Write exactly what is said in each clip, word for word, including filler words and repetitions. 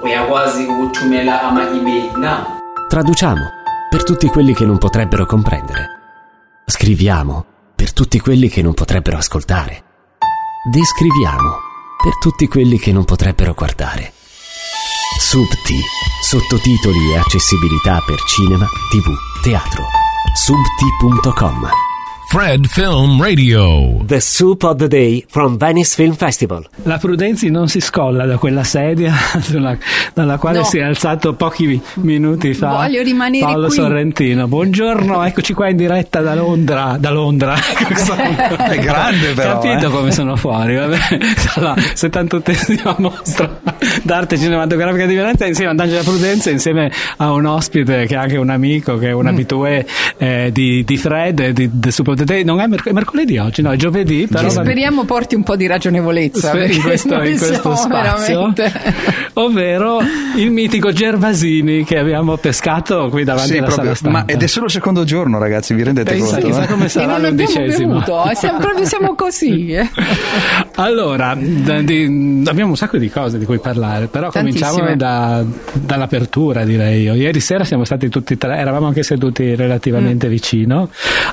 uyakwazi ukuthumela ama-email now. Traduciamo per tutti quelli che non potrebbero comprendere. Scriviamo per tutti quelli che non potrebbero ascoltare. Descriviamo per tutti quelli che non potrebbero guardare. Subti, sottotitoli e accessibilità per cinema, tv, teatro. subti punto com. Fred Film Radio. The Soup of the Day from Venice Film Festival. La Prudenzi non si scolla da quella sedia sulla, dalla quale no. si è alzato pochi minuti fa. Voglio rimanere Paolo qui. Sorrentino. Buongiorno, eccoci qua in diretta da Londra. Da Londra. È grande però. Capito eh? come sono fuori, vabbè. Dalla settantottesima mostra d'arte cinematografica di Venezia insieme ad Angela Prudenzi, insieme a un ospite che è anche un amico, che è un abitué eh, di, di Fred e di The Soup of the Day. Non è, merc- è mercoledì oggi, no, è giovedì, però che speriamo porti un po' di ragionevolezza in questo, in questo spazio veramente... ovvero il mitico Gervasini che abbiamo pescato qui davanti sì, alla proprio, sala stampa. Ma ed è solo il secondo giorno, ragazzi, vi rendete Pensa, conto? chissà eh? come sarà e non abbiamo l'undicesimo. bevuto, siamo, proprio siamo così eh. Allora da, di, abbiamo un sacco di cose di cui parlare, però cominciamo da, dall'apertura, direi io. Ieri sera siamo stati tutti tre, eravamo anche seduti relativamente mm. vicino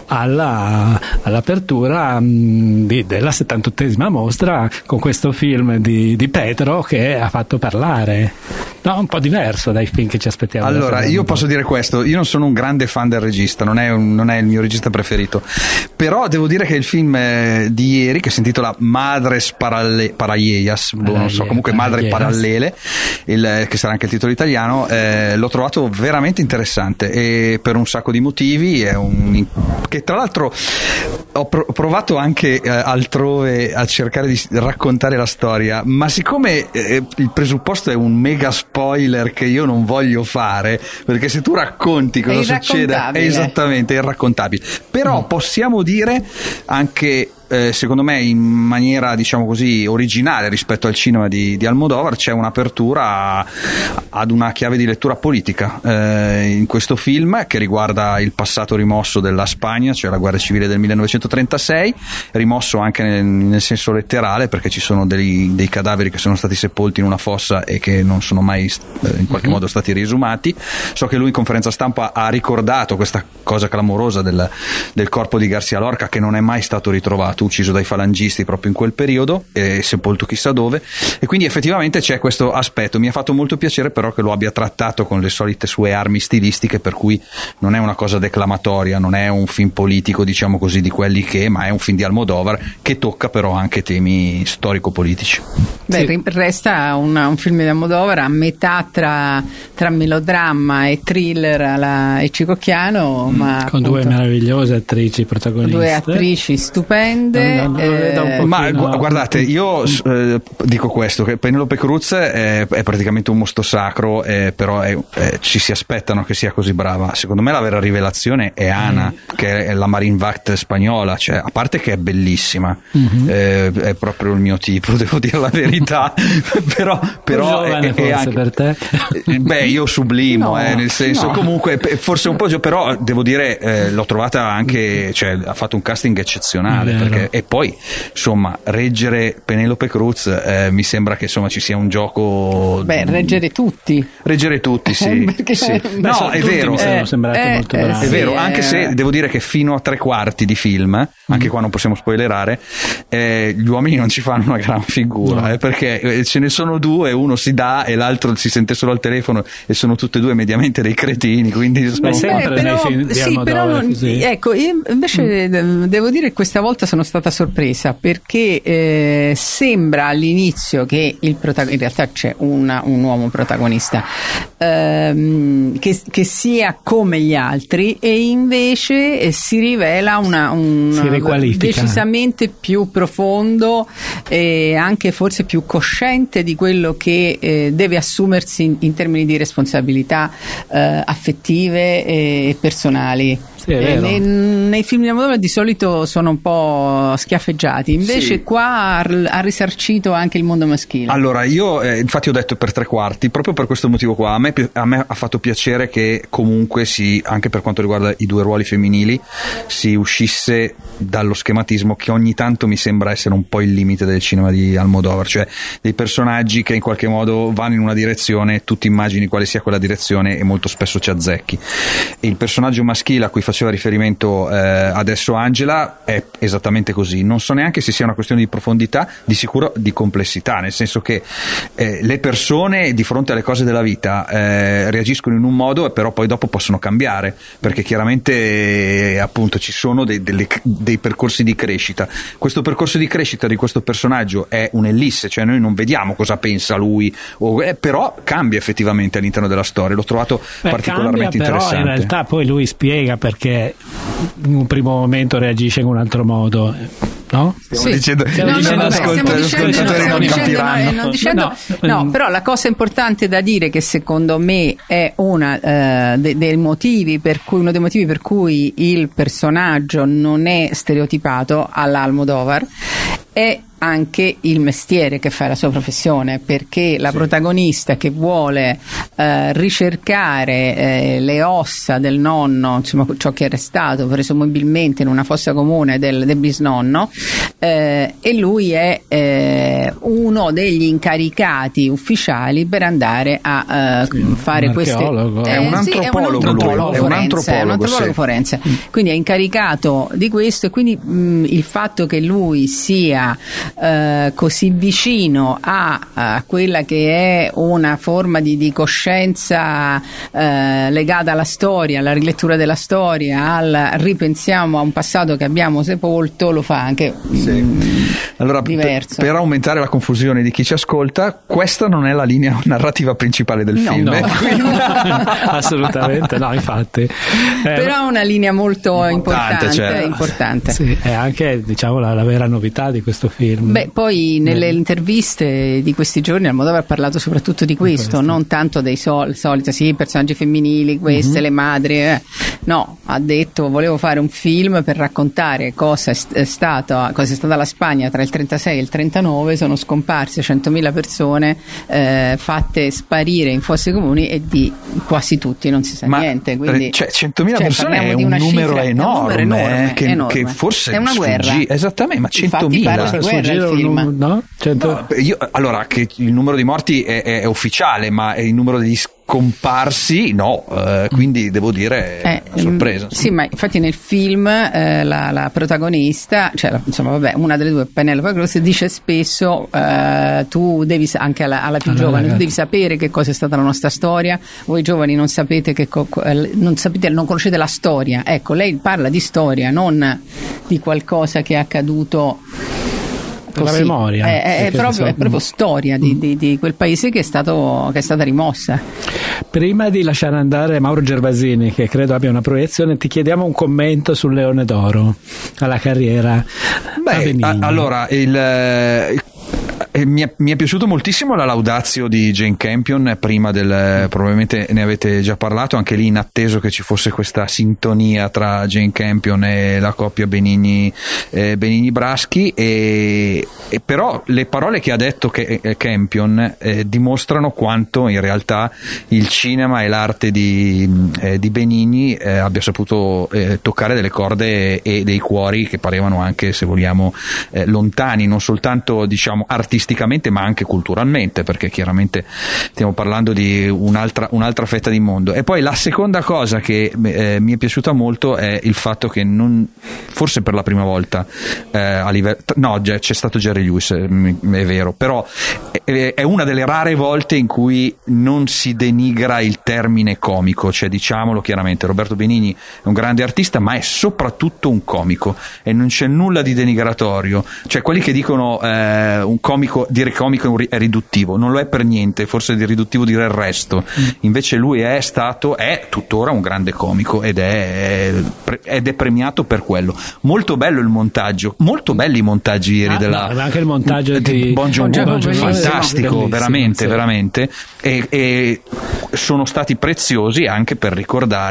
alla all'apertura mh, di, della settantottesima mostra con questo film di, di Pedro che ha fatto parlare, no, un po' diverso dai film che ci aspettiamo. Allora io posso dire questo, io non sono un grande fan del regista, non è, un, non è il mio regista preferito, però devo dire che il film eh, di ieri, che si intitola Madres Paralle, Parallelas, non so, comunque Madre Parallele, il, che sarà anche il titolo italiano, eh, l'ho trovato veramente interessante e per un sacco di motivi, è un, che tra l'altro ho provato anche eh, altrove a cercare di raccontare la storia, ma siccome eh, il presupposto è un mega spoiler che io non voglio fare, perché se tu racconti cosa succede è esattamente irraccontabile, però mm. possiamo dire anche Eh, secondo me in maniera diciamo così originale rispetto al cinema di, di Almodovar, c'è un'apertura a, ad una chiave di lettura politica eh, in questo film che riguarda il passato rimosso della Spagna, cioè la guerra civile del millenovecentotrentasei, rimosso anche nel, nel senso letterale, perché ci sono dei, dei cadaveri che sono stati sepolti in una fossa e che non sono mai eh, in qualche mm-hmm. modo stati riesumati. So che lui in conferenza stampa ha ricordato questa cosa clamorosa del, del corpo di García Lorca, che non è mai stato ritrovato, ucciso dai falangisti proprio in quel periodo e sepolto chissà dove, e quindi effettivamente c'è questo aspetto. Mi ha fatto molto piacere però che lo abbia trattato con le solite sue armi stilistiche, per cui non è una cosa declamatoria, non è un film politico diciamo così di quelli che, ma è un film di Almodovar che tocca però anche temi storico-politici. Beh, sì. Resta una, un film di Almodovar a metà tra, tra melodramma e thriller alla Ecicocchiano, mm, ma con appunto, due meravigliose attrici protagoniste, due attrici stupende. Non, non eh, ma gu- guardate, io eh, dico questo, che Penelope Cruz è, è praticamente un mostro sacro, eh, però è, eh, ci si aspettano che sia così brava. Secondo me la vera rivelazione è Ana, mm. che è la Marine Vact spagnola, cioè, a parte che è bellissima, mm-hmm. eh, è proprio il mio tipo, devo dire la verità. però però giovane, è, forse è anche, per te. Beh, io sublimo, no, eh, nel senso no. comunque forse un po', però devo dire eh, l'ho trovata anche, cioè ha fatto un casting eccezionale, perché e poi insomma reggere Penelope Cruz eh, mi sembra che insomma ci sia un gioco. Beh, reggere tutti reggere tutti sì, perché, sì. Beh, no è vero, mi sono eh, sembrati eh, molto eh, bravi, è sì, vero, eh, anche se devo dire che fino a tre quarti di film, anche mm. qua non possiamo spoilerare, eh, gli uomini non ci fanno una gran figura, no. eh, perché ce ne sono due, uno si dà e l'altro si sente solo al telefono e sono tutte e due mediamente dei cretini, quindi sono... Beh, sempre Beh, però, nei film di sì, Almodovar, però non, così. Ecco, io invece mm. devo dire che questa volta sono stata sorpresa, perché eh, sembra all'inizio che il protagonista, in realtà c'è una, un uomo protagonista ehm, che, che sia come gli altri, e invece eh, si rivela una, un, si riqualifica, decisamente più profondo e anche forse più cosciente di quello che eh, deve assumersi in, in termini di responsabilità eh, affettive e personali. Sì, è vero. Nei, nei film di Almodovar di solito sono un po' venivano schiaffeggiati, invece sì. qua ha, ha risarcito anche il mondo maschile. Allora io eh, infatti ho detto per tre quarti proprio per questo motivo qua. A me, a me ha fatto piacere che comunque si, anche per quanto riguarda i due ruoli femminili, si uscisse dallo schematismo che ogni tanto mi sembra essere un po' il limite del cinema di Almodovar, cioè dei personaggi che in qualche modo vanno in una direzione, tu ti immagini quale sia quella direzione e molto spesso ci azzecchi. E il personaggio maschile a cui faceva riferimento eh, adesso Angela è esattamente così. Non so neanche se sia una questione di profondità, di sicuro di complessità, nel senso che eh, le persone di fronte alle cose della vita eh, reagiscono in un modo e però poi dopo possono cambiare, perché chiaramente eh, appunto ci sono dei, delle, dei percorsi di crescita. Questo percorso di crescita di questo personaggio è un'ellisse, cioè noi non vediamo cosa pensa lui, o, eh, però cambia effettivamente all'interno della storia. L'ho trovato Beh, particolarmente cambia, interessante. Però in realtà poi lui spiega perché in un primo momento reagisce in un altro modo, no? Stiamo sì. dicendo che no, no, no, non ascolta, gli ascoltatori non capiranno. Non dicendo, no, no, però la cosa importante da dire che secondo me è una uh, de, dei motivi per cui uno dei motivi per cui il personaggio non è stereotipato all'Almodovar è anche il mestiere che fa, la sua professione, perché la sì. protagonista che vuole eh, ricercare eh, le ossa del nonno, insomma ciò che è restato presumibilmente in una fossa comune del, del bisnonno, eh, e lui è eh, uno degli incaricati ufficiali per andare a eh, sì, fare queste eh, è un antropologo, sì, è un antropologo, forense, è un antropologo, è un antropologo sì. forense, quindi è incaricato di questo, e quindi mh, il fatto che lui sia Uh, così vicino a, a quella che è una forma di, di coscienza uh, legata alla storia, alla rilettura della storia, al ripensiamo a un passato che abbiamo sepolto, lo fa anche sì. mh, allora, diverso. Per, per aumentare la confusione di chi ci ascolta, questa non è la linea narrativa principale del no, film. No. Assolutamente no, infatti. Eh, Però è una linea molto importante, importante, cioè. importante. Sì, è anche diciamo la, la vera novità di questo film. Beh, poi nelle interviste di questi giorni Almodovar ha parlato soprattutto di questo, questo. non tanto dei sol- soliti sì, personaggi femminili, queste, mm-hmm. le madri, eh. no, ha detto volevo fare un film per raccontare cosa è stata, cosa è stata la Spagna tra il trentasei e il trentanove, sono scomparse centomila persone, eh, fatte sparire in fosse comuni e di quasi tutti non si sa Ma, niente. Quindi, cioè, centomila cioè, persone è un numero cifra, enorme, è un numero enorme, che, enorme. che forse è una guerra. Sfuggi, esattamente, ma centomila. Infatti parla di guerra il film. No? Cento... No, io, allora, che il numero di morti è, è, è ufficiale, ma il numero degli scomparsi no, eh, quindi devo dire è eh, una sorpresa. Sì, ma infatti nel film eh, la, la protagonista, cioè la, insomma vabbè, una delle due, Penelope Cruz, dice spesso eh, tu devi, anche alla, alla più allora, giovane, ragazzi. tu devi sapere che cosa è stata la nostra storia, voi giovani non sapete che co- non sapete, non conoscete la storia. Ecco, lei parla di storia, non di qualcosa che è accaduto la memoria è, è, è, proprio, è proprio storia di, di, di quel paese che è stato che è stata rimossa. Prima di lasciare andare Mauro Gervasini, che credo abbia una proiezione, ti chiediamo un commento sul Leone d'Oro, alla carriera. Beh, a, allora il, il E mi, è, mi è piaciuto moltissimo la Laudatio di Jane Campion prima del, probabilmente ne avete già parlato, anche lì in atteso che ci fosse questa sintonia tra Jane Campion e la coppia Benigni, eh, Benigni Braschi, e, e però le parole che ha detto che, eh, Campion eh, dimostrano quanto in realtà il cinema e l'arte di, eh, di Benigni eh, abbia saputo eh, toccare delle corde e dei cuori che parevano anche, se vogliamo, eh, lontani, non soltanto diciamo artisticamente ma anche culturalmente, perché chiaramente stiamo parlando di un'altra, un'altra fetta di mondo. E poi la seconda cosa che eh, mi è piaciuta molto è il fatto che non, forse per la prima volta eh, a livello, no, c'è stato Jerry Lewis, è vero, però è, è una delle rare volte in cui non si denigra il termine comico, cioè diciamolo chiaramente, Roberto Benigni è un grande artista ma è soprattutto un comico e non c'è nulla di denigratorio, cioè quelli che dicono eh, un comico, dire comico è riduttivo, non lo è per niente, forse è riduttivo dire il resto, invece lui è stato, è tuttora un grande comico ed è, ed è premiato per quello. Molto bello il montaggio, molto belli i montaggi ieri ah, della no, anche il montaggio di, di Bon Joon-ho, fantastico, bellissimo, veramente sì. veramente e, e sono stati preziosi anche per ricordare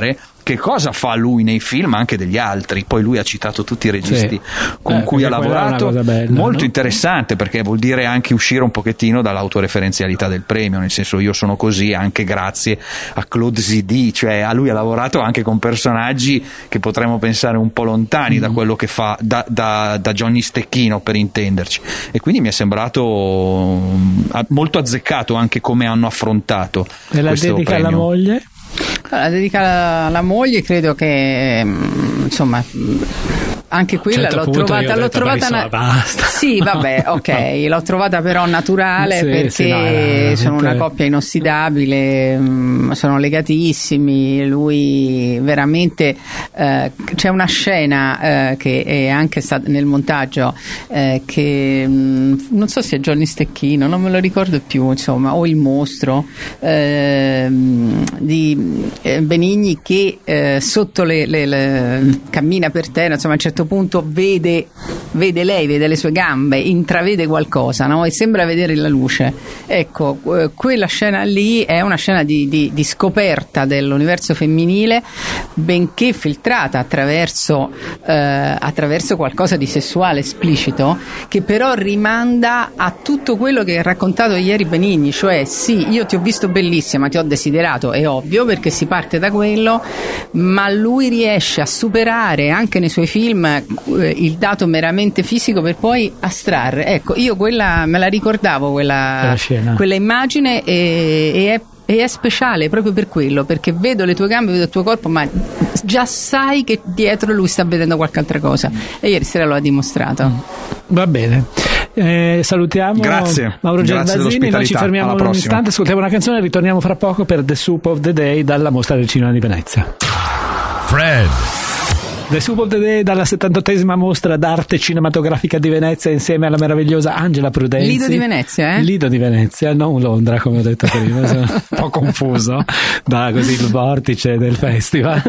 che cosa fa lui nei film anche degli altri. Poi lui ha citato tutti i registi sì. con eh, cui ha lavorato, bella, molto no? interessante, perché vuol dire anche uscire un pochettino dall'autoreferenzialità del premio, nel senso io sono così anche grazie a Claude Zidi, cioè a lui ha lavorato anche con personaggi che potremmo pensare un po' lontani mm. da quello che fa da, da, da Johnny Stecchino, per intenderci, e quindi mi è sembrato molto azzeccato anche come hanno affrontato e la questo dedica premio. Alla moglie? La dedica alla moglie, credo che insomma anche quella certo l'ho trovata, l'ho detto, trovata na- basta. Sì, vabbè, ok, no. L'ho trovata però naturale sì, perché sì, no, no, sono una coppia inossidabile, mh, sono legatissimi. Lui veramente eh, c'è una scena eh, che è anche stata nel montaggio eh, che mh, non so se è Johnny Stecchino, non me lo ricordo più, insomma, o il mostro eh, di eh, Benigni che eh, sotto le, le, le cammina per terra, insomma, a un certo punto vede, vede lei, vede le sue gambe, intravede qualcosa, no? E sembra vedere la luce. Ecco, eh, quella scena lì è una scena di, di, di scoperta dell'universo femminile, benché filtrata attraverso, eh, attraverso qualcosa di sessuale esplicito, che però rimanda a tutto quello che ha raccontato ieri Benigni, cioè sì, io ti ho visto bellissima, ti ho desiderato, è ovvio, perché si parte da quello, ma lui riesce a superare anche nei suoi film il dato meramente fisico per poi astrarre. Ecco, io quella me la ricordavo quella, quella immagine e, e è e è speciale proprio per quello, perché vedo le tue gambe, vedo il tuo corpo, ma già sai che dietro lui sta vedendo qualche altra cosa, e ieri sera lo ha dimostrato. Va bene, eh, salutiamo grazie. Mauro Gervasini, noi ci fermiamo un prossima. istante, ascoltiamo una canzone e ritorniamo fra poco per The Soup of the Day dalla Mostra del Cinema di Venezia. Fred. The Soup of the Day dalla settantottesima Mostra d'arte cinematografica di Venezia, insieme alla meravigliosa Angela Prudenzi. Lido di Venezia, eh? Lido di Venezia, non Londra, come ho detto prima, sono un po' confuso da così il vortice del festival.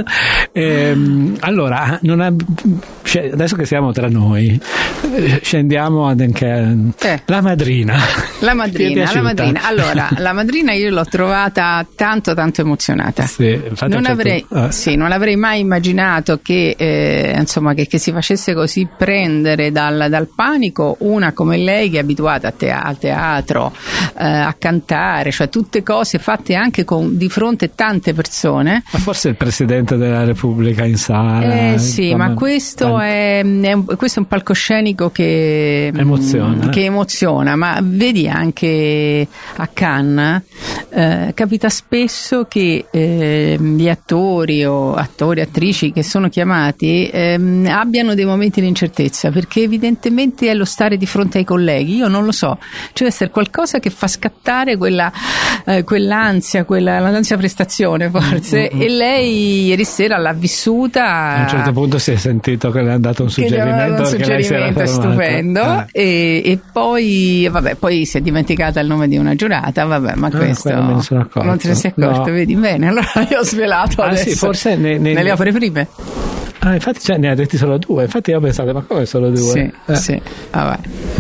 E, allora, non è, adesso che siamo tra noi, scendiamo anche eh. la madrina. La madrina, la madrina. Allora, la madrina io l'ho trovata tanto tanto emozionata. Sì, non, certo, avrei, eh. sì, non avrei mai immaginato che eh, insomma che, che si facesse così prendere dal, dal panico una come lei, che è abituata a te, al teatro, eh, a cantare, cioè tutte cose fatte anche con di fronte tante persone. Ma forse il Presidente della Repubblica in sala. Eh sì, ma questo è, è, un, questo è un palcoscenico che emoziona, che emoziona, ma vedi anche a Cannes eh, capita spesso che eh, gli attori o attori, attrici che sono chiamati ehm, abbiano dei momenti di incertezza, perché evidentemente è lo stare di fronte ai colleghi, io non lo so, ci deve essere qualcosa che fa scattare quella, eh, quell'ansia, quella, l'ansia prestazione forse, mm-hmm. e lei ieri sera l'ha vissuta. A un certo punto si è sentito che le hanno dato un suggerimento, un suggerimento stupendo, ah. e, e poi vabbè, poi si è dimenticata il nome di una giurata, vabbè, ma ah, questo non, me ne sono accorto. non te ne sei accorto, no. Vedi bene, allora io ho svelato ah, adesso. Sì, forse ne, ne, nelle opere prime. Ah, infatti cioè, ne ha detti solo due, infatti io ho pensato, ma come solo due? Sì, eh. sì, vabbè.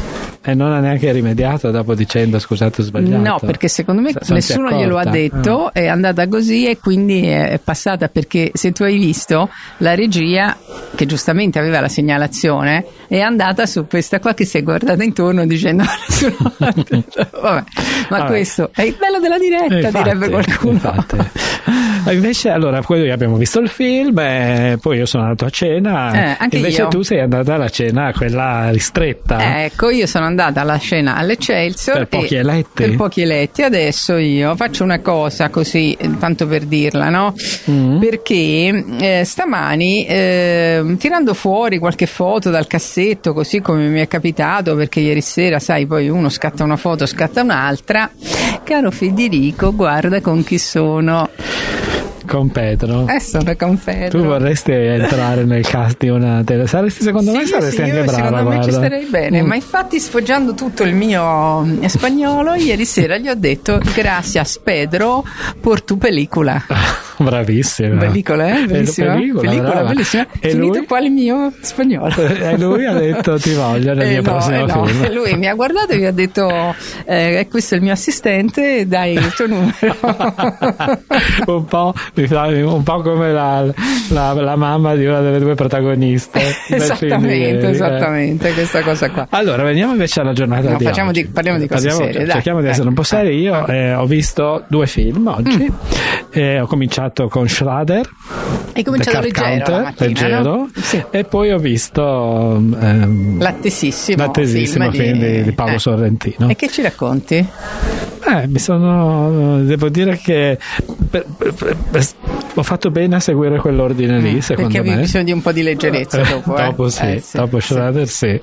E non ha neanche rimediato dopo dicendo scusate ho sbagliato? No, perché secondo me S- nessuno glielo ha detto, ah. è andata così e quindi è passata, perché se tu hai visto la regia, che giustamente aveva la segnalazione, è andata su questa qua che si è guardata intorno dicendo vabbè, ma vabbè. Questo è il bello della diretta, eh, infatti, direbbe qualcuno. Infatti. Invece allora poi abbiamo visto il film e poi io sono andato a cena, eh, invece io. tu sei andata alla cena quella ristretta. Ecco, io sono andata alla cena all'Excelsior per pochi eletti per pochi eletti adesso io faccio una cosa così, tanto per dirla, no? Mm. Perché eh, stamani eh, tirando fuori qualche foto dal cassetto, così come mi è capitato, perché ieri sera sai poi uno scatta una foto, scatta un'altra, caro Federico, guarda con chi sono. Con Pedro. Eh, sono con Pedro. Tu vorresti entrare nel cast di una tele? Saresti, secondo sì, me saresti sì, anche io, brava. Secondo guarda. me ci starei bene, mm. ma infatti sfoggiando tutto il mio spagnolo, ieri sera gli ho detto gracias Pedro por tu película. Bravissima. Pellicola, eh? Bellissima. Pellicola, pellicola bellissima. E Finito lui? qua il mio spagnolo. E lui ha detto ti voglio nel eh mio no, prossimo eh no. film. Lui mi ha guardato e mi ha detto eh, questo è il mio assistente, dai il tuo numero. un, po', un po' come la, la, la mamma di una delle due protagoniste. Esattamente, esattamente, eh. questa cosa qua. Allora, veniamo invece alla giornata no, di facciamo oggi. Di, parliamo di cose parliamo, serie, dai. Cerchiamo di essere un po' seri. Io eh, ho visto due film oggi. Mm. Eh, ho cominciato con Schrader. Hai cominciato leggero Counter, la mattina, leggero, no? Sì. E poi ho visto ehm, l'attesissimo, l'attesissimo film, film di, di, di Paolo eh. Sorrentino. E che ci racconti? Eh, mi sono devo dire che per, per, per, ho fatto bene a seguire quell'ordine lì, mm, secondo perché me. Perché avevi bisogno di un po' di leggerezza dopo, eh? dopo sì, eh, sì dopo Schrader sì, sì.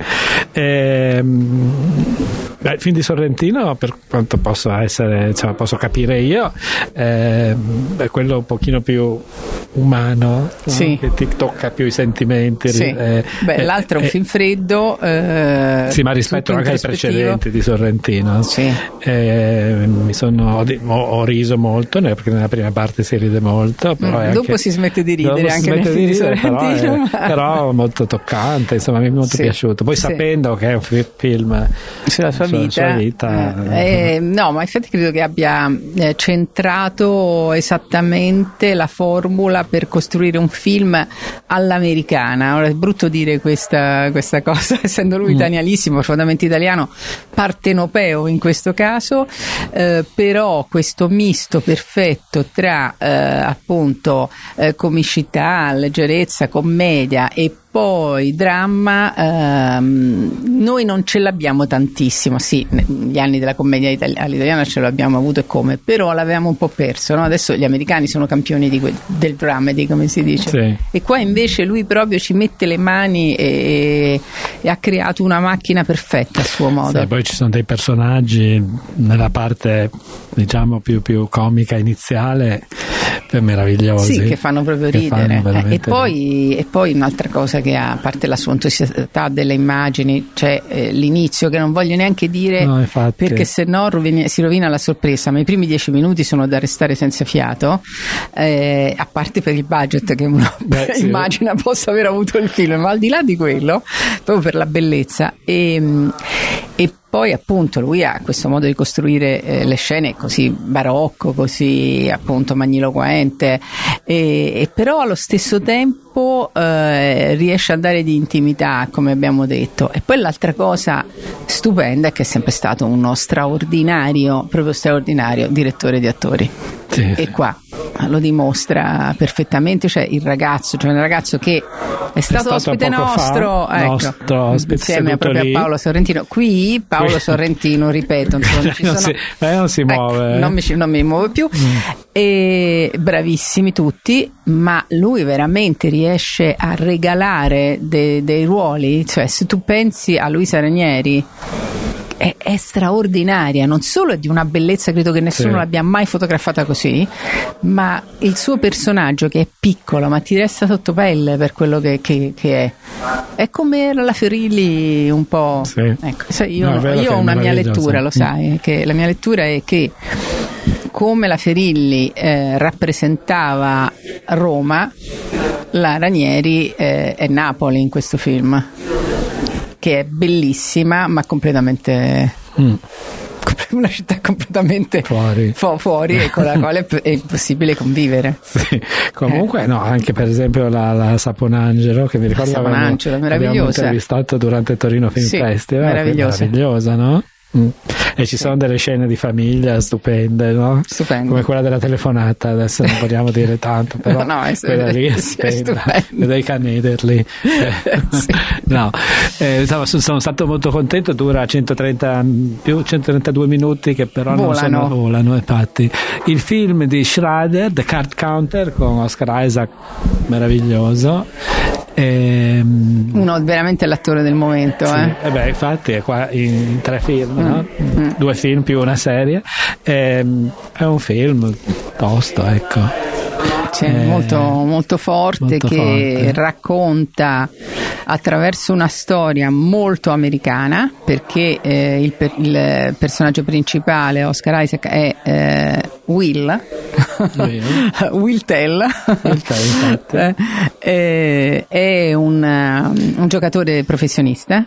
Ehm, beh, il film di Sorrentino, per quanto possa essere, cioè, posso capire io, eh, è quello un pochino più umano, sì. no? Che ti tocca più i sentimenti. Sì. Eh, beh, eh, l'altro è un eh, film freddo, eh, sì, ma rispetto anche ai precedenti di Sorrentino, sì. eh, mi sono ho, ho riso molto, perché nella prima parte si ride molto, però mm, è dopo anche, si smette di ridere anche nel film di Sorrentino, però, è, però molto toccante, insomma mi è molto sì. piaciuto, poi sì. sapendo che è un film sulla sua sulla vita, sua vita eh, eh, no, ma infatti credo che abbia eh, centrato esattamente la formula per costruire un film all'americana. Ora è brutto dire questa, questa cosa, essendo lui mm. italianissimo, profondamente italiano, partenopeo in questo caso, eh, però questo misto perfetto tra eh, appunto eh, comicità, leggerezza, commedia e poi dramma, ehm, noi non ce l'abbiamo tantissimo, sì, negli anni della commedia itali- all'italiana ce l'abbiamo avuto e come, però l'avevamo un po' perso, no? Adesso gli americani sono campioni di que- del dramedy, come si dice, sì. E qua invece lui proprio ci mette le mani e, e ha creato una macchina perfetta a suo modo. Sì, poi ci sono dei personaggi nella parte diciamo più, più comica iniziale meravigliosi, sì, che fanno proprio che ridere fanno eh, e, poi, e poi un'altra cosa che ha, a parte la suntuosità delle immagini, c'è eh, l'inizio che non voglio neanche dire, no, infatti, perché se no rovini, si rovina la sorpresa, ma i primi dieci minuti sono da restare senza fiato, eh, a parte per il budget che uno Beh, sì. immagina possa aver avuto il film, ma al di là di quello proprio per la bellezza e, e poi appunto lui ha questo modo di costruire eh, le scene così barocco, così appunto magniloquente e, e però allo stesso tempo eh, riesce a dare di intimità, come abbiamo detto. E poi l'altra cosa stupenda è che è sempre stato uno straordinario, proprio straordinario direttore di attori, sì, e qua lo dimostra perfettamente, cioè il ragazzo, cioè un ragazzo che è stato, è stato ospite nostro, fa, ecco, nostro ospite insieme proprio lì. a Paolo Sorrentino. Qui Paolo qui. Sorrentino, ripeto, insomma, ci non, sono, si, eh, non si muove, ecco, eh. non, mi, non mi muove più. Mm. E bravissimi tutti, ma lui veramente riesce a regalare de, dei ruoli, cioè se tu pensi a Luisa Ranieri È, è straordinaria, non solo è di una bellezza, credo che nessuno sì. l'abbia mai fotografata così, ma il suo personaggio che è piccolo ma ti resta sotto pelle per quello che, che, che è è come la Ferilli un po', sì. ecco, io, no, io ho una mia lettura, lo sai, che la mia lettura è che come la Ferilli eh, rappresentava Roma, la Ranieri eh, è Napoli in questo film, che è bellissima ma completamente mm. una città completamente fuori, fu- fuori e con la quale è impossibile convivere. Sì. Comunque eh. no, anche per esempio la, la Saponangelo, che mi ricordo Saponangelo, abbiamo, abbiamo intervistato durante il Torino Film sì, Festival, meravigliosa. meravigliosa, no? Mm. E ci sono delle scene di famiglia stupende, no? Stupendo. Come quella della telefonata, adesso non vogliamo dire tanto, però no, è quella lì è stupenda, dei Canederli. Sì. No, eh, sono stato molto contento, dura centotrenta più centotrentadue minuti, che però volano. non sono volano, infatti. Il film di Schrader, The Card Counter, con Oscar Isaac, meraviglioso. Ehm, uno veramente l'attore del momento, sì, eh. eh beh, infatti è qua in tre film, mm, no? mm. Due film più una serie. Ehm, è un film tosto, ecco. Cioè, eh, molto, molto forte, molto che forte. Racconta attraverso una storia molto americana, perché eh, il, per, il personaggio principale, Oscar Isaac, è eh, Will Will Tell, Will Tell eh, è un, un giocatore professionista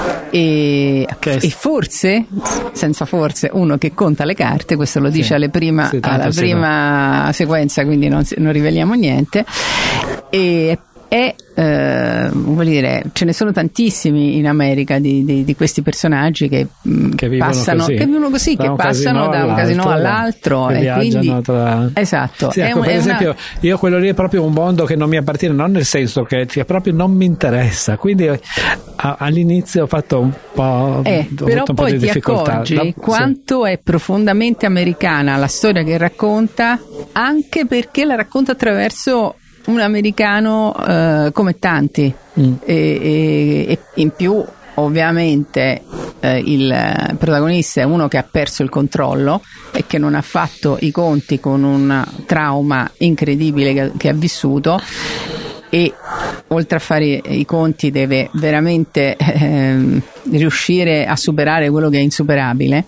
e, e forse, senza forse, uno che conta le carte, questo lo dice sì, alle prima, sì, alla prima no. sequenza, quindi non, non riveliamo niente, e è eh, vuol dire, ce ne sono tantissimi in America di, di, di questi personaggi che, che passano così, che vivono così, che passano da un casino all'altro, che e quindi tra... esatto. Sì, ecco, un, per esempio una... io quello lì è proprio un mondo che non mi appartiene, non nel senso che cioè, proprio non mi interessa, quindi a, all'inizio ho fatto un po', eh, ho però un poi po' di ti difficoltà. accorgi da, quanto sì. è profondamente americana la storia che racconta, anche perché la racconta attraverso un americano eh, come tanti, mm. e, e, e in più ovviamente eh, il protagonista è uno che ha perso il controllo e che non ha fatto i conti con un trauma incredibile che, che ha vissuto, e oltre a fare i conti deve veramente eh, riuscire a superare quello che è insuperabile.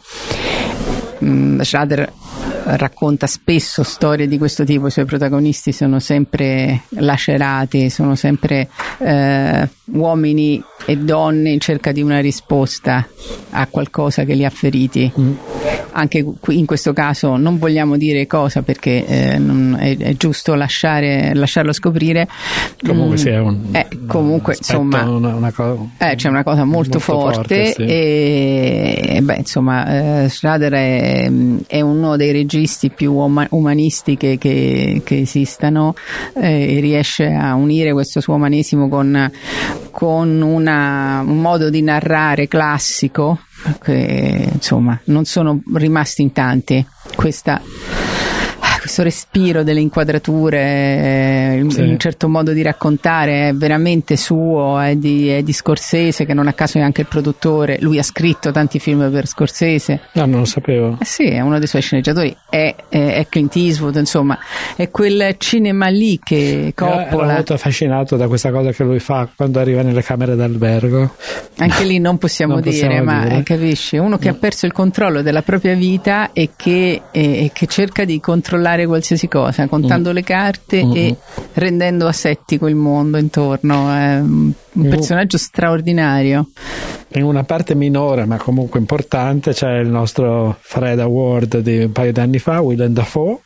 mm, Schrader racconta spesso storie di questo tipo, i suoi protagonisti sono sempre lacerati, sono sempre eh, uomini e donne in cerca di una risposta a qualcosa che li ha feriti. Mm. Anche qui in questo caso non vogliamo dire cosa, perché eh, non, è, è giusto lasciare, lasciarlo scoprire. Comunque mm, sia un, eh, comunque insomma una, una cosa, eh, c'è una cosa molto, molto forte, forte sì. e, e beh insomma eh, Schrader è, è uno dei registi più uma, umanisti che, che, che esistano, eh, e riesce a unire questo suo umanesimo con, con una, un modo di narrare classico che insomma non sono rimasti in tanti. Questa questo respiro delle inquadrature, sì. un certo modo di raccontare è veramente suo, è di, è di Scorsese, che non a caso è anche il produttore. Lui ha scritto tanti film per Scorsese. No, non lo sapevo. Eh sì, è uno dei suoi sceneggiatori, è, è, è Clint Eastwood, insomma è quel cinema lì che Coppola. Ero molto affascinato da questa cosa che lui fa quando arriva nelle camere d'albergo. Anche lì non possiamo, non dire, possiamo ma dire. capisci, uno che no. ha perso il controllo della propria vita e che, e, e che cerca di controllare qualsiasi cosa, contando mm. le carte mm. e rendendo asettico il mondo intorno. È un mm. personaggio straordinario. In una parte minore ma comunque importante c'è il nostro Fred Award di un paio di anni fa, Willem Dafoe.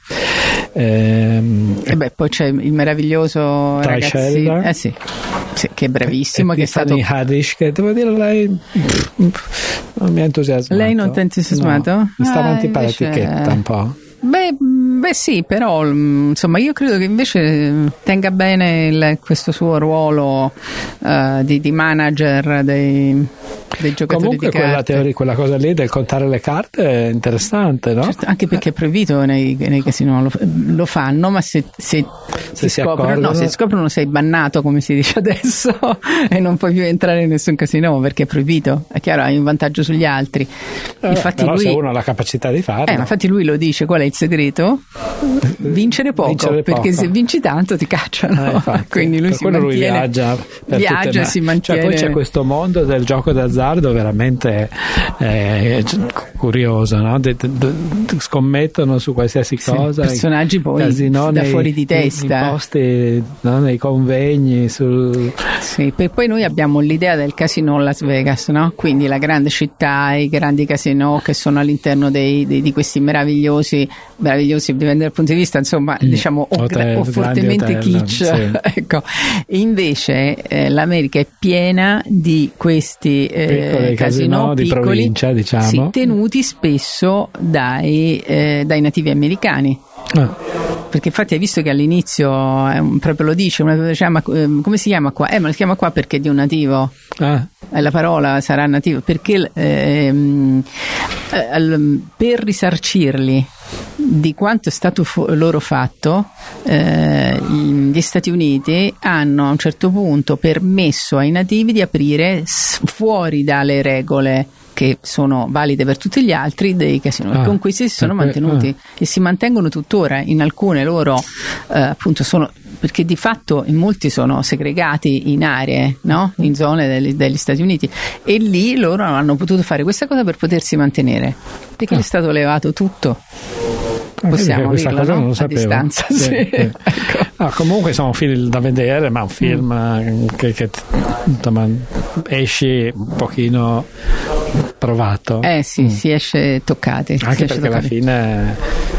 Ehm, e beh, poi c'è il meraviglioso ragazzino, eh sì, sì, che è bravissimo, e, che è stato Haddish, che devo dire lei non mi ha entusiasmato. Lei non ti ha entusiasmato? No, mi stava ah, antipatichetta invece... un po'. Beh, beh sì, però insomma io credo che invece tenga bene il, questo suo ruolo uh, di, di manager dei, dei giocatori comunque di carte. Quella teoria, quella cosa lì del contare le carte è interessante, no? Certo, anche perché è proibito nei, nei casino, lo, lo fanno, ma se, se, se, si scoprono, no, se scoprono sei bannato, come si dice adesso, e non puoi più entrare in nessun casino perché è proibito. È chiaro, hai un vantaggio sugli altri. Eh, infatti però lui, se uno ha la capacità di farlo. Eh, ma infatti lui lo dice, qual è il segreto? Vincere poco, Vincere perché poco. se vinci tanto ti cacciano. Eh, quindi lui per si mantiene, lui viaggia, per viaggia tutte, si mantiene. Cioè, poi c'è questo mondo del gioco d'azzardo veramente eh, curioso, no? De, de, de, scommettono su qualsiasi sì, cosa. Personaggi poi casino, da nei, fuori di testa. Nei posti, no? Nei convegni. Sul... Sì, per poi noi abbiamo l'idea del casino Las Vegas, no? Quindi la grande città, i grandi casino che sono all'interno dei, dei, di questi meravigliosi meravigliosi, dipende dal punto di vista, insomma, mm. diciamo o, hotel, o fortemente hotel, kitsch, sì. Ecco. Invece eh, l'America è piena di questi eh, casino di piccoli, provincia, diciamo, sì, tenuti spesso dai, eh, dai nativi americani. Ah. Perché infatti hai visto che all'inizio eh, proprio lo dice, una dice, ma eh, come si chiama qua? Eh, ma lo chiama qua perché è di un nativo. Ah. Eh, la parola sarà nativo, perché ehm, eh, per risarcirli di quanto è stato fu- loro fatto, eh, gli Stati Uniti hanno a un certo punto permesso ai nativi di aprire s- fuori dalle regole che sono valide per tutti gli altri dei casino, ah, con cui si sono mantenuti ah. e si mantengono tuttora. In alcune loro eh, appunto sono, perché di fatto in molti sono segregati in aree, no? In zone degli, degli Stati Uniti, e lì loro hanno potuto fare questa cosa per potersi mantenere, perché ah. è stato levato tutto. possiamo questa dirlo, cosa no? non lo A sapevo. distanza, Sì, sì. sì. Ecco. Ah, comunque sono un film da vedere, ma un film mm. che, che insomma, esci un pochino provato. Eh sì, mm. si esce toccati. Anche si esce perché alla toccati. fine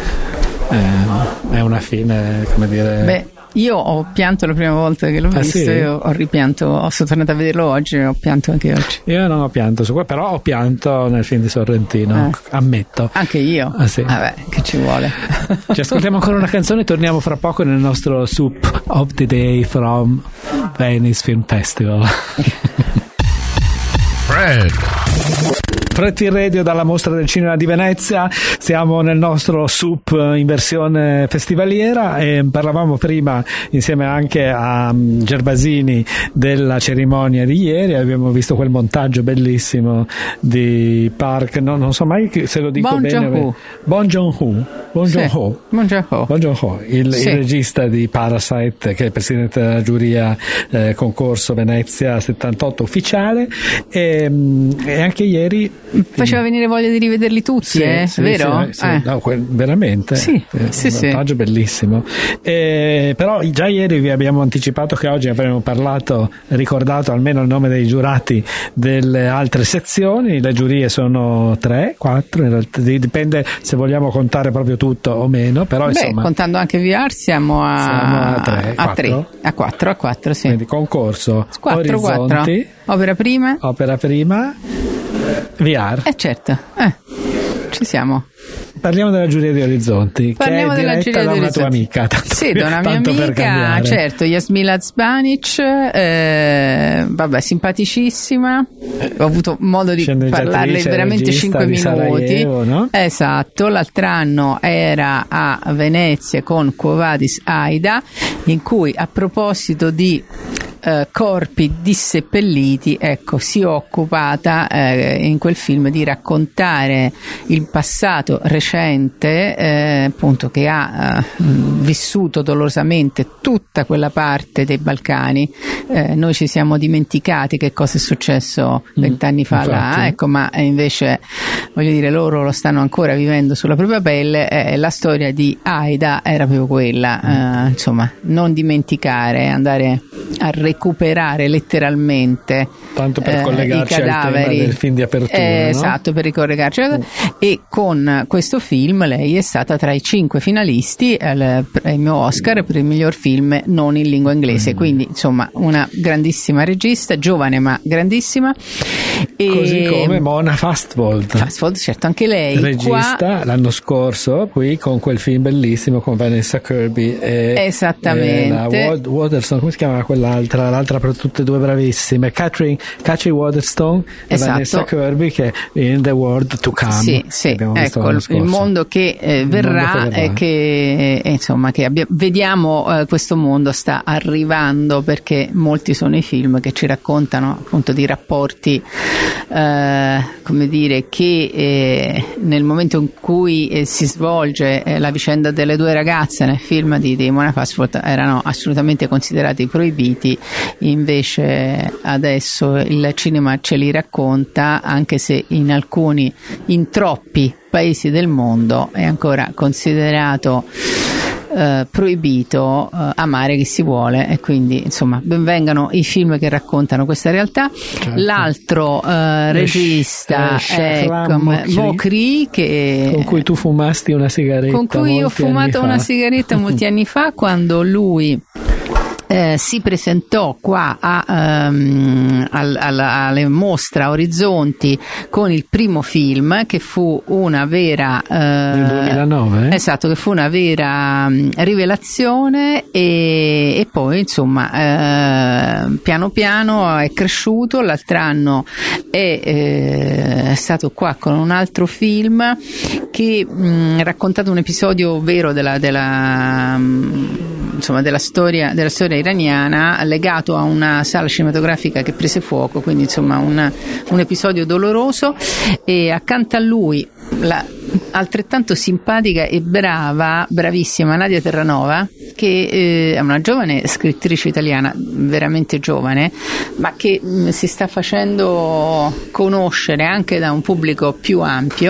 è, è una fine, come dire... Beh, io ho pianto la prima volta che l'ho Ah, visto, sì? e ho, ho ripianto, ho sono tornata a vederlo oggi e ho pianto anche oggi. Io non ho pianto su quello, però ho pianto nel film di Sorrentino, Eh. ammetto. Anche io? Ah, sì. Vabbè, che ci vuole. Ci ascoltiamo ancora una canzone e torniamo fra poco nel nostro Soup of the Day from Venice Film Festival. Fred. Fred Radio dalla Mostra del Cinema di Venezia, siamo nel nostro Soup in versione festivaliera e parlavamo prima insieme anche a Gervasini della cerimonia di ieri, abbiamo visto quel montaggio bellissimo di Park, no, non so mai se lo dico Bong bene. Joon-ho. Bong Joon-ho. Bong Sì, Joon-ho. Bong Joon-ho. Bong Joon-ho, il, Sì. il regista di Parasite, che è il presidente della giuria eh, concorso Venezia settantotto ufficiale, e, e anche ieri Faceva venire voglia di rivederli tutti, sì, eh? sì, Vero? sì, sì. Eh. No, quel- veramente Sì, eh, sì, un sì. montaggio bellissimo. Eh, però già ieri vi abbiamo anticipato che oggi avremmo parlato, ricordato almeno il nome dei giurati delle altre sezioni. Le giurie sono tre, quattro, in realtà dipende se vogliamo contare proprio tutto o meno, però Beh, insomma contando anche V R siamo a, siamo a tre, a tre, quattro? a quattro, a quattro, sì. quindi concorso quattro, Orizzonti, quattro. Opera prima? opera prima, V R. Eh certo, eh, ci siamo. Parliamo della giuria di Orizzonti, Parliamo che è della diretta giuria da di una tua Orizzonti. amica. Tanto Sì, da una mia tanto per amica, cambiare. certo, Yasmila Zbanic, eh, vabbè, simpaticissima. Ho avuto modo di Sceneggiatrice, parlarle veramente regista cinque di minuti. Sarajevo, no? Esatto, l'altro anno era a Venezia con Quo Vadis Aida, in cui a proposito di eh, corpi disseppelliti, ecco, si è occupata eh, in quel film di raccontare il passato recente, eh, appunto, che ha eh, vissuto dolorosamente tutta quella parte dei Balcani. Eh, noi ci siamo dimenticati che cosa è successo vent'anni fa infatti. là, ecco, ma invece, voglio dire, loro lo stanno ancora vivendo sulla propria pelle. Eh, la storia di Aida era proprio quella, eh, insomma, non dimenticare, andare a recuperare letteralmente Tanto per eh, collegarci i al tema cadaveri del film di apertura, Eh, no? esatto, per ricollegarci e con questo film lei è stata tra i cinque finalisti al premio Oscar per il miglior film non in lingua inglese, quindi insomma una grandissima regista, giovane ma grandissima. E Così come Mona Fastwold, Fastwold, certo, anche lei regista qua, l'anno scorso qui con quel film bellissimo con Vanessa Kirby e, Esattamente. e la Wad- Waterston, come si chiama quell'altra, l'altra per tutte e due bravissime, Catherine, Catherine Waterston e Esatto. Vanessa Kirby, che in The World to Come, sì, sì, abbiamo visto ecco l'anno il, scorso. il mondo che eh, Il verrà mondo che verrà. e che eh, insomma che abbia- vediamo, eh, questo mondo sta arrivando, perché molti sono i film che ci raccontano appunto di rapporti, eh, come dire, che eh, nel momento in cui eh, si svolge eh, la vicenda delle due ragazze nel film di, di Mona Fastwold erano assolutamente considerati proibiti, invece adesso il cinema ce li racconta, anche se in alcuni, in troppi paesi del mondo è ancora considerato eh, proibito eh, amare chi si vuole, e quindi insomma benvengano i film che raccontano questa realtà. Certo. L'altro eh, regista eh, Shahram ecco, Mokri, Mokri, che con cui tu fumasti una sigaretta con cui ho molti anni fumato fa. una sigaretta molti anni fa, quando lui Eh, si presentò qua a, um, al, alla, alle mostra Orizzonti con il primo film, che fu una vera uh, Nel duemilanove? esatto, che fu una vera um, rivelazione, e, e poi insomma uh, piano piano è cresciuto. L'altro anno è, eh, è stato qua con un altro film che ha raccontato un episodio vero della, della um, insomma della storia, della storia iraniana, legato a una sala cinematografica che prese fuoco, quindi insomma un, un episodio doloroso. E accanto a lui la altrettanto simpatica e brava, bravissima Nadia Terranova, che eh, è una giovane scrittrice italiana, veramente giovane, ma che mh, si sta facendo conoscere anche da un pubblico più ampio,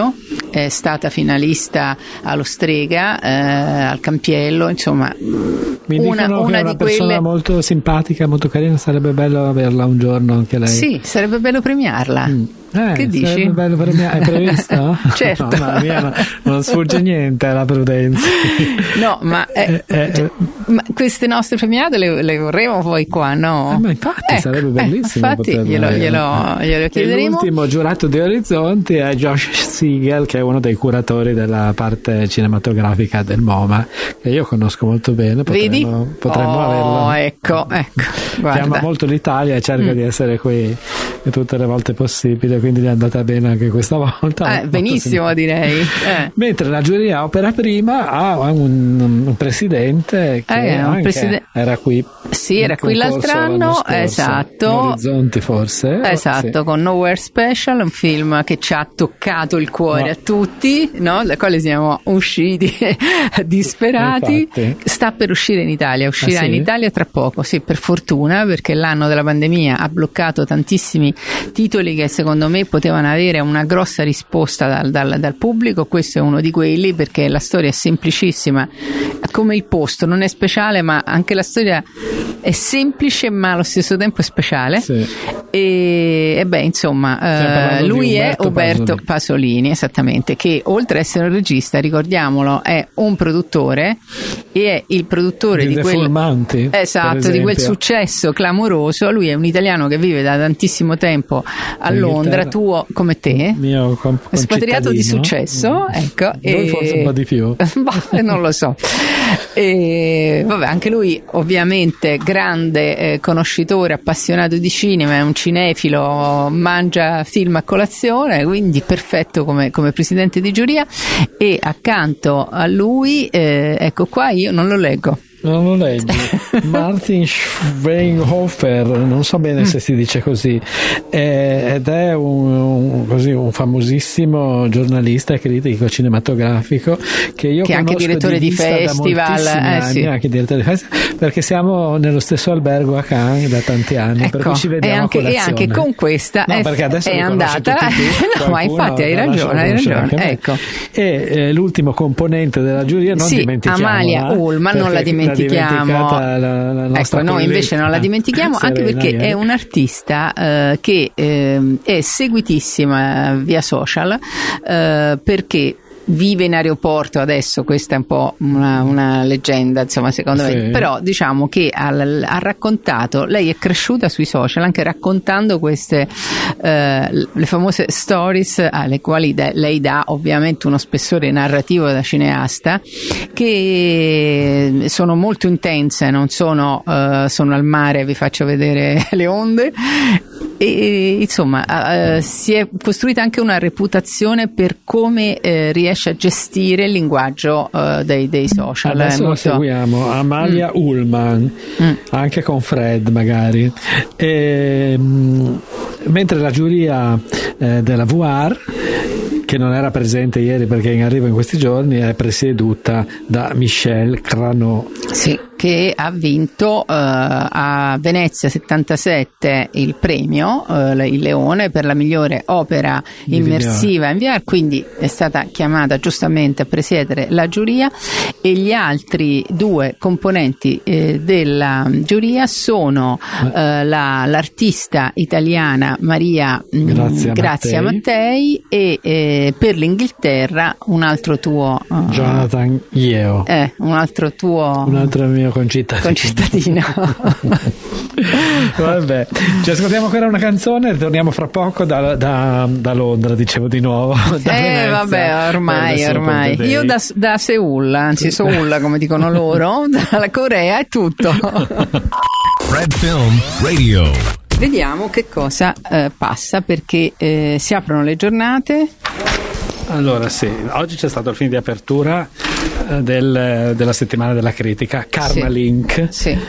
è stata finalista allo Strega, eh, al Campiello, insomma mi una, dicono una che è una di persona quelle molto simpatica, molto carina, sarebbe bello averla un giorno anche lei. Sì, sarebbe bello premiarla. Mm. Eh, che dici? Bello premia- è previsto? Certo. No, ma mia no, non sfugge niente alla prudenza. No, ma, eh, eh, eh, cioè, ma queste nostre premiate le, le vorremmo poi qua, no? Eh, ma infatti ecco, sarebbe bellissimo. Eh, infatti glielo, glielo, glielo chiederemo. L'ultimo giurato di Orizzonti è Josh Siegel, che è uno dei curatori della parte cinematografica del MoMA, che io conosco molto bene. Potremmo, Vedi? potremmo oh, averlo. Ecco, ecco. Che ama molto l'Italia e cerca mm. di essere qui tutte le volte possibili, quindi gli è andata bene anche questa volta. Eh, benissimo, direi. Eh. Mentre la giuria Opera Prima ha un, un presidente che eh, un preside... era qui. Sì, era qui l'altro anno, esatto. Orizzonti forse. Esatto, sì. Con Nowhere Special, un film che ci ha toccato il cuore no. a tutti, no? Da quale siamo usciti disperati. Infatti. Sta per uscire in Italia, uscirà ah, sì? in Italia tra poco, sì, per fortuna, perché l'anno della pandemia ha bloccato tantissimi titoli che secondo me potevano avere una grossa risposta dal, dal, dal pubblico. Questo è uno di quelli, perché la storia è semplicissima come il posto, non è speciale, ma anche la storia è semplice ma allo stesso tempo è speciale. Sì. E, e beh, insomma, uh, lui è Uberto Pasolini. Pasolini, esattamente, che oltre ad essere un regista, ricordiamolo, è un produttore e è il produttore di, di quel Fulmanti, esatto, di quel successo clamoroso. Lui è un italiano che vive da tantissimo tempo a in Londra, tuo come te, mio comp- espatriato di successo, mm. ecco. Noi e... forse un po' di più. Bah, non lo so. E, vabbè, anche lui ovviamente grande eh, conoscitore, appassionato di cinema, è un cinefilo, mangia film a colazione, quindi perfetto come, come presidente di giuria. E accanto a lui, eh, ecco qua, io non lo leggo. Non lo leggi. Martin Schweinhofer, non so bene mm. se si dice così, è, ed è un, un, così, un famosissimo giornalista e critico cinematografico che io che è anche direttore di, di festival, eh, anni, sì. anche direttore di festival, perché siamo nello stesso albergo a Cannes da tanti anni, ecco, per cui ci vediamo e anche, a colazione. E anche con questa no, è, perché adesso è andata tu, no, ma infatti hai ragione, hai ragione. Ecco. E eh, l'ultimo componente della giuria non sì, dimentichiamo Amalia Ullman, non la dimentichiamo. La, la ecco, noi invece non la dimentichiamo, anche perché è un artista eh, che eh, è seguitissima via social, eh, perché vive in aeroporto adesso. Questa è un po' una, una leggenda, insomma, secondo sì. me, però diciamo che ha, ha raccontato, lei è cresciuta sui social anche raccontando queste eh, le famose stories alle quali de, lei dà ovviamente uno spessore narrativo da cineasta, che sono molto intense, non sono eh, sono al mare, vi faccio vedere le onde. E insomma uh, si è costruita anche una reputazione per come uh, riesce a gestire il linguaggio uh, dei, dei social. Adesso molto... lo seguiamo, Amalia mm. Ullman, mm. anche con Fred magari. E, mh, mentre la giuria eh, della V R, che non era presente ieri perché è in arrivo in questi giorni, è presieduta da Michel Cranot. Sì, che ha vinto uh, a Venezia settantasette il premio, uh, il Leone, per la migliore opera immersiva in V R, quindi è stata chiamata giustamente a presiedere la giuria. E gli altri due componenti eh, della giuria sono uh, la, l'artista italiana Maria Grazia, Grazia Mattei, Mattei e eh, per l'Inghilterra un altro tuo uh, Jonathan Yeo, eh, un altro tuo un altro mio concittadino, concittadino. Vabbè, ci ascoltiamo ancora una canzone e torniamo fra poco da, da, da Londra, dicevo di nuovo. Da eh Venezia, vabbè, ormai ormai io da, da Seul, anzi Seoul come dicono loro, dalla Corea è tutto. Fred Film Radio. Vediamo che cosa eh, passa, perché eh, si aprono le giornate. Allora sì, oggi c'è stato il film di apertura eh, del, della settimana della critica, Karma sì. Link. Sì.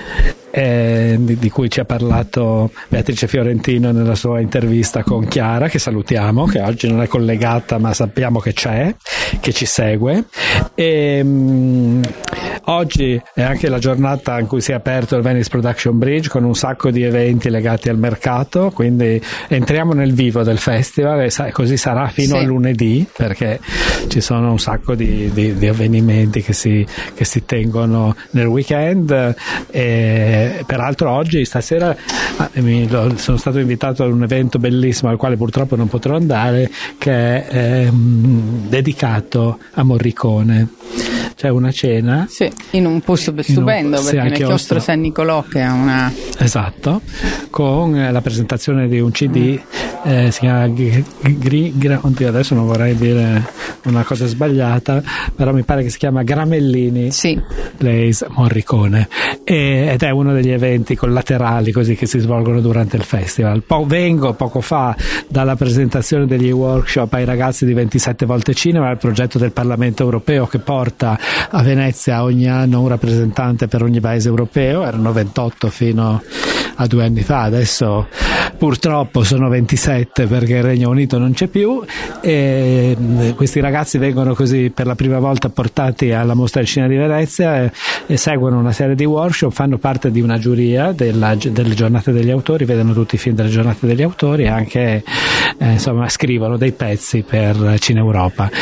eh, di, di cui ci ha parlato Beatrice Fiorentino nella sua intervista con Chiara, che salutiamo, che oggi non è collegata ma sappiamo che c'è, che ci segue. E, mh, oggi è anche la giornata in cui si è aperto il Venice Production Bridge con un sacco di eventi legati al mercato, quindi entriamo nel vivo del festival e sa- così sarà fino sì. a lunedì, perché ci sono un sacco di, di, di avvenimenti che si, che si tengono nel weekend. E peraltro oggi, stasera, mi, lo, sono stato invitato a un evento bellissimo al quale purtroppo non potrò andare, che è ehm, dedicato a Morricone. C'è una cena sì, in un posto stupendo, un, perché nel chiostro San Nicolò, che è una... esatto, con la presentazione di un C D, mm. eh, si chiama Gri, Gri, Gri, oddio, adesso non vorrei dire una cosa sbagliata, però mi pare che si chiama Gramellini sì. Plays Morricone, e, ed è uno degli eventi collaterali così che si svolgono durante il festival. Po- vengo poco fa dalla presentazione degli workshop ai ragazzi di ventisette volte cinema, il progetto del Parlamento europeo che porta a Venezia ogni anno un rappresentante per ogni paese europeo. Erano ventotto fino a due anni fa, adesso purtroppo sono ventisette perché il Regno Unito non c'è più, e questi ragazzi vengono così per la prima volta portati alla Mostra del Cinema di Venezia e, e seguono una serie di workshop, fanno parte di una giuria della, delle giornate degli autori, vedono tutti i film delle giornate degli autori e anche eh, insomma scrivono dei pezzi per Cineuropa.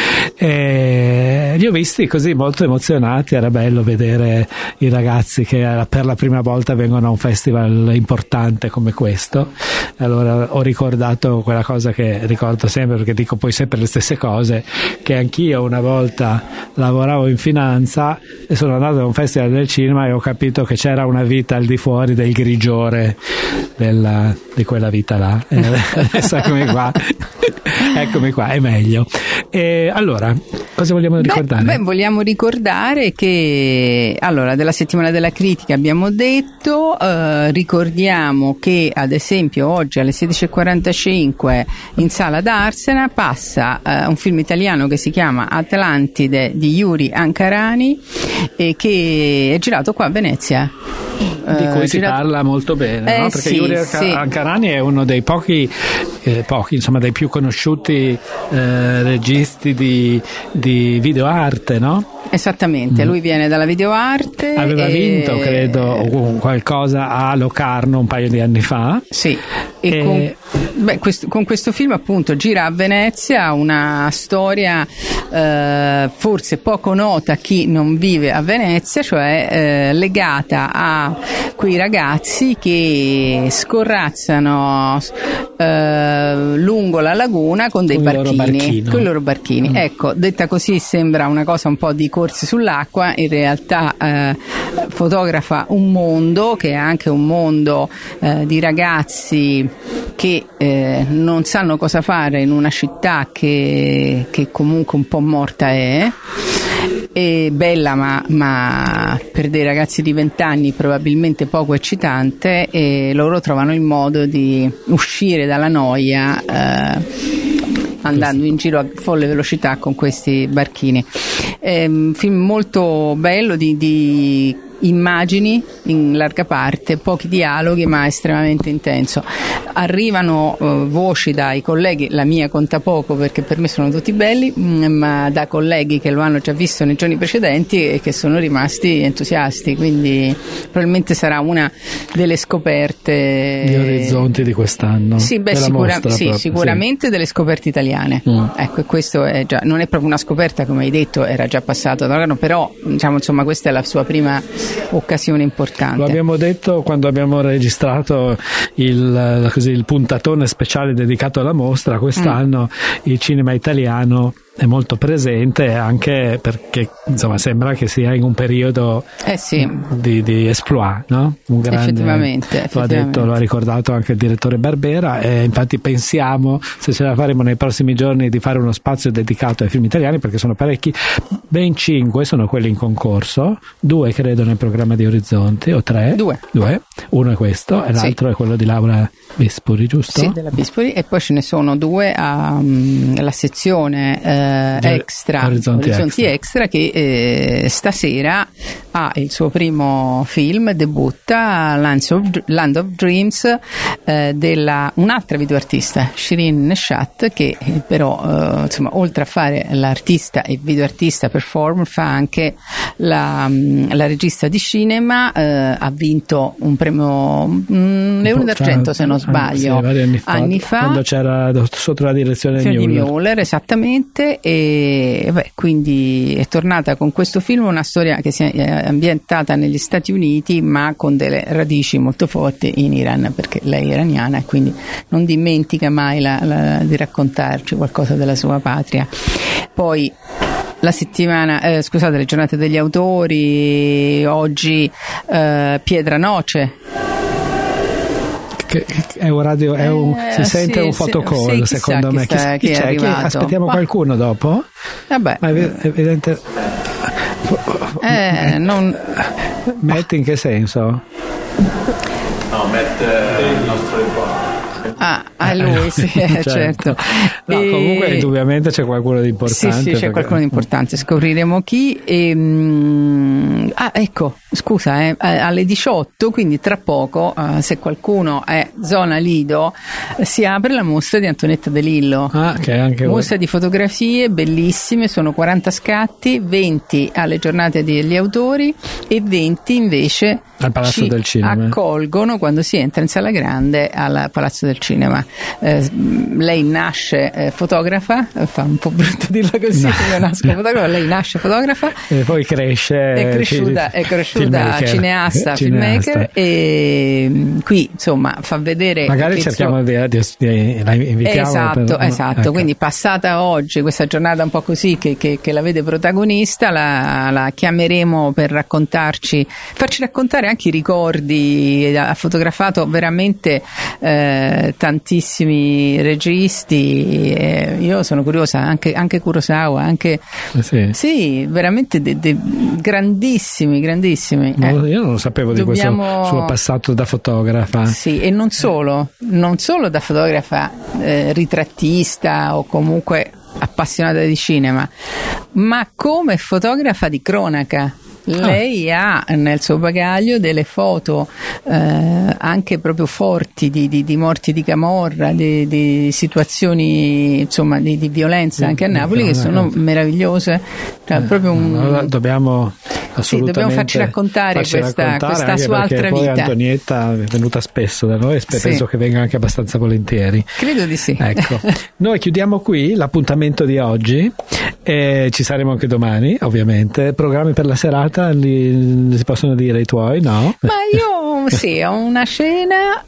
E li ho visti così molto emozionati, era bello vedere i ragazzi che per la prima volta vengono a un festival importante come questo. Allora ho ricordato quella cosa che ricordo sempre, perché dico poi sempre le stesse cose, che anch'io una volta lavoravo in finanza e sono andato a un festival del cinema e ho capito che c'era una vita al di fuori del grigiore della, di quella vita là. E adesso eccomi qua eccomi qua, è meglio. E allora, cosa vogliamo ricordare? Beh, beh, vogliamo ricordare che allora della settimana della critica abbiamo detto, eh, ricordiamo che ad esempio oggi alle sedici e quarantacinque in sala d'Arsena passa eh, un film italiano che si chiama Atlantide di Yuri Ankarani e che è girato qua a Venezia. Di cui eh, si girato... parla molto bene, eh, no? Perché sì, Yuri sì. Ankarani è uno dei pochi, eh, pochi, insomma, dei più conosciuti eh, registi di, di videoarte, no? Esattamente, Mm. lui viene dalla videoarte. Aveva e... vinto, credo, qualcosa a Locarno un paio di anni fa. Sì, e, E- Con, beh, questo, con questo film appunto gira a Venezia una storia eh, forse poco nota a chi non vive a Venezia, cioè eh, legata a quei ragazzi che scorrazzano eh, lungo la laguna con dei Con il loro barchini, barchino. con i loro barchini. Mm. Ecco, detta così sembra una cosa un po' di corse sull'acqua, in realtà eh, fotografa un mondo che è anche un mondo eh, di ragazzi che eh, non sanno cosa fare in una città che, che comunque un po' morta è, è bella ma, ma per dei ragazzi di vent'anni probabilmente poco eccitante, e loro trovano il modo di uscire dalla noia eh, andando in giro a folle velocità con questi barchini. È un film molto bello di, di immagini in larga parte, pochi dialoghi ma estremamente intenso. Arrivano uh, voci dai colleghi, la mia conta poco perché per me sono tutti belli, mh, ma da colleghi che lo hanno già visto nei giorni precedenti e che sono rimasti entusiasti, quindi probabilmente sarà una delle scoperte Gli orizzonti di quest'anno. Sì, beh, della sicura- mostra sì, proprio, sicuramente sì. delle scoperte italiane. Mm. Ecco, e questo è già, non è proprio una scoperta, come hai detto, era già passato da Locarno, però diciamo insomma questa è la sua prima occasione importante. Lo abbiamo detto quando abbiamo registrato il, così, il puntatone speciale dedicato alla mostra. Quest'anno mm. il cinema italiano è molto presente, anche perché insomma sembra che sia in un periodo eh sì. di, di exploit, no? Un grande, effettivamente, lo ha effettivamente. detto, lo ha ricordato anche il direttore Barbera, e infatti pensiamo, se ce la faremo nei prossimi giorni, di fare uno spazio dedicato ai film italiani, perché sono parecchi, ben cinque sono quelli in concorso, due credo nel programma di Orizzonti, o tre? Due. Due. Uno è questo e l'altro sì. è quello di Laura Vispoli, giusto? Sì, della Vispoli, e poi ce ne sono due alla sezione eh, extra, Orizzonti Orizzonti Extra. extra, che eh, stasera ha il suo primo film, debutta Lands of, Land of Dreams, eh, della un'altra videoartista, Shirin Neshat, che però eh, insomma, oltre a fare l'artista e videoartista performer, fa anche la, la regista di cinema. Eh, ha vinto un premio un Leone d'Argento, se non sbaglio, sì, anni, fa, anni fa, quando c'era sotto la direzione di Muller. Muller, esattamente, e beh, quindi è tornata con questo film, una storia che si è ambientata negli Stati Uniti ma con delle radici molto forti in Iran, perché lei è iraniana e quindi non dimentica mai la, la, di raccontarci qualcosa della sua patria. Poi la settimana, eh, scusate, le giornate degli autori, oggi eh, Pietra Noce. Che è un radio, è un, eh, si sente sì, un photocall, sì, secondo me. Chi, sta, chi, chi, chi c'è? è Chi, aspettiamo Ma, qualcuno dopo? Vabbè. Ma è evidente. Eh, non... Matt in che senso? No, Matt è il nostro riporto. Ah, a lui, sì, certo. certo. No, e... comunque indubbiamente c'è qualcuno di importante. Sì, sì, c'è perché... qualcuno di importante, scopriremo chi. E, mm, ah, ecco, scusa, eh, alle diciotto, quindi tra poco, uh, se qualcuno è zona Lido, si apre la mostra di Antonietta De Lillo. Ah, che è anche mostra di fotografie bellissime, sono quaranta scatti, venti alle giornate degli autori e venti invece al Palazzo ci del Cinema. Accolgono quando si entra in Sala Grande al Palazzo del Cinema. Eh, lei nasce eh, fotografa, fa un po' brutto dirla così, no, io nasco fotografa, lei nasce fotografa e poi cresce, è cresciuta, è cresciuta filmmaker, cineasta, cineasta, filmmaker, e qui insomma fa vedere, magari cerchiamo di, di, di la invitiamo esatto, per, esatto ecco. Quindi passata oggi questa giornata un po' così che, che, che la vede protagonista, la, la chiameremo per raccontarci, farci raccontare anche i ricordi. Ha fotografato veramente eh, tantissimi registi, eh, io sono curiosa, anche, anche Kurosawa, anche sì, sì veramente de, de, grandissimi grandissimi eh. eh. Io non lo sapevo Dobbiamo... di questo suo passato da fotografa. Sì, e non solo non solo da fotografa eh, ritrattista o comunque appassionata di cinema, ma come fotografa di cronaca. Lei ah. ha nel suo bagaglio delle foto eh, anche proprio forti di, di, di morti di camorra, di, di situazioni insomma di, di violenza anche a Napoli, che sono meravigliose. Cioè, proprio un... allora, dobbiamo assolutamente sì, dobbiamo farci raccontare farci questa, raccontare questa sua altra poi vita. Antonietta è venuta spesso da noi e sì, penso che venga anche abbastanza volentieri. Credo di sì. Ecco, noi chiudiamo qui l'appuntamento di oggi e ci saremo anche domani, ovviamente. Programmi per la serata li, li si possono dire i tuoi, no? Ma io sì, ho una scena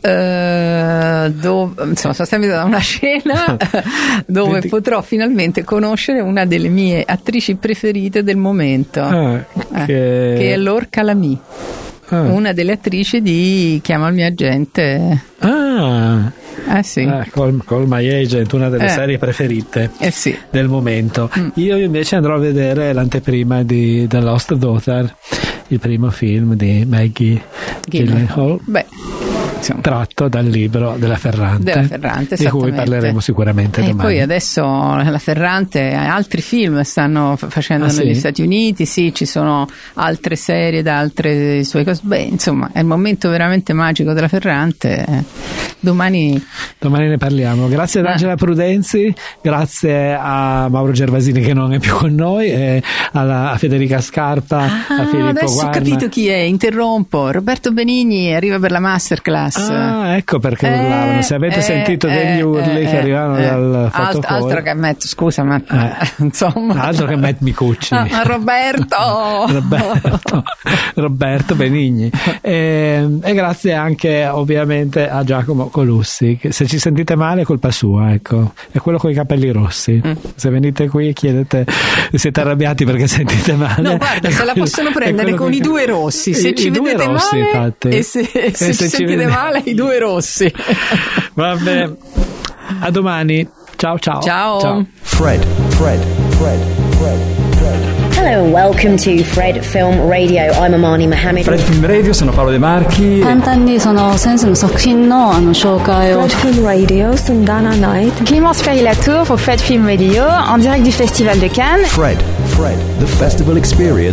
eh, dove insomma sono sempre da una scena dove Vedi... potrò finalmente conoscere una delle mie attrici preferite del momento, ah, eh, che... che è Lorca Lamy, ah. una delle attrici di Chiama il mio agente. Ah, eh sì. ah, Call, Call My Agent, una delle eh. serie preferite eh sì. del momento. Mm. Io invece andrò a vedere l'anteprima di The Lost Daughter, il primo film di Maggie Gyllenhaal. Beh, insomma, tratto dal libro della Ferrante, della Ferrante di cui parleremo sicuramente e domani. Poi adesso la Ferrante altri film stanno facendo ah, negli sì? Stati Uniti, sì, ci sono altre serie da altre sue cose. Beh, insomma, è il momento veramente magico della Ferrante. Domani domani ne parliamo. Grazie ad Angela Prudenzi, grazie a Mauro Gervasini che non è più con noi, e alla, a Federica Scarpa, ah, a Filippo adesso Guarna. Ho capito chi è, interrompo. Roberto Benigni arriva per la masterclass. Ah, ecco perché eh, urlavano. Se avete eh, sentito eh, degli urli eh, che arrivavano eh, dal alt, fotocall. altro che Matt, scusa, ma eh, insomma, altro che Matt Micucci. Ah, Roberto. Roberto Roberto Benigni, e, e grazie anche ovviamente a Giacomo Colussi, che se ci sentite male è colpa sua, ecco, è quello con i capelli rossi. mm. Se venite qui e chiedete, siete arrabbiati perché sentite male, no, guarda, se la possono prendere con i due rossi, se i, ci i vedete rossi, male infatti. e se, e se, e se ci ci sentite vede... male i due rossi. Vabbè, a domani, ciao ciao ciao, ciao. Fred Fred Fred Fred Hello and welcome to Fred Film Radio. I'm Amani Mohammed. Fred Film Radio, sono Paolo De Marchi. 簡単にその先生の作品のあの紹介を Fred Film Radio, Sundana Night. Clémence Ferry-Latour pour Fred Film Radio en direct du Festival de Cannes. Fred, Fred, the Festival Experience.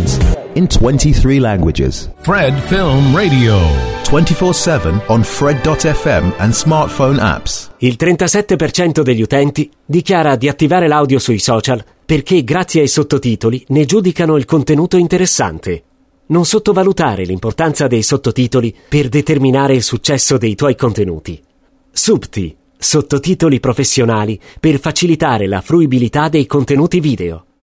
in twenty-three languages. Fred Film Radio. twenty-four seven on Fred dot F M and smartphone apps. Il trentasette per cento degli utenti dichiara di attivare l'audio sui social perché grazie ai sottotitoli ne giudicano il contenuto interessante. Non sottovalutare l'importanza dei sottotitoli per determinare il successo dei tuoi contenuti. Subti, sottotitoli professionali per facilitare la fruibilità dei contenuti video.